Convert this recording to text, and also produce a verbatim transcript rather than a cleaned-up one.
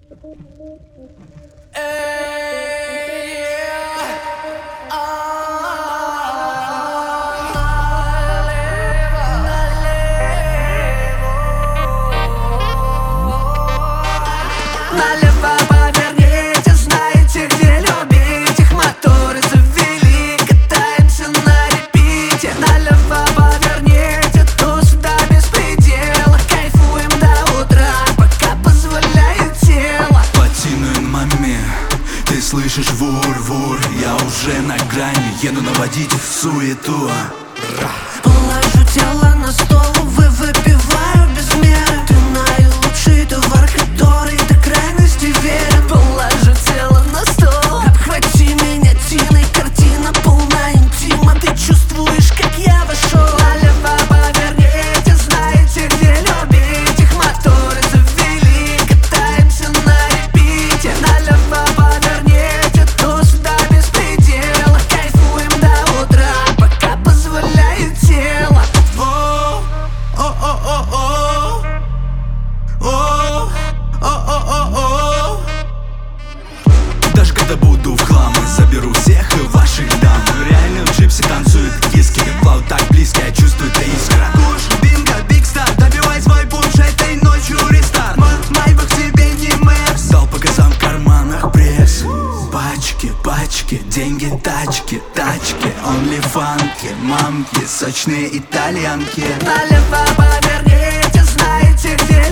Налево поверните, знаете, где любить. Их моторы завели, катаемся на репите. Налево поверните, то сюда без предела. Кайфуем до утра, пока позволяет тело. Плотинуем момент, ты слышишь вур-вур. Я уже на грани, еду наводить в суету. Положу тело на стол, вы выпиваю без меры. Ты наилучший товар, который до крайности верен. Положу тело на стол, обхвати меня тиной. Картина полна интима, ты чувствуешь, как я вошел. Налево поверните, знаете, где любить. Их моторы завели, катаемся на репите. Налево поверните, то сюда без предела. Кайфуем до утра, пока позволяет тело. О, о, о, о, о, о, о, о, о, о. Даже когда буду в хлам, заберу всех и ваших дам. Реально в джипсе танцуют киски, плаву так близко, я чувствую та искра. Куш, бинго, биг стар, добивай свой пунш этой ночью рестарт. Майбах тебе не мэпс, дал по газам в карманах пресс. Пачки, пачки, деньги, тачки, тачки, онли фанки, мамки, сочные итальянки. Налево поверните, знаете, где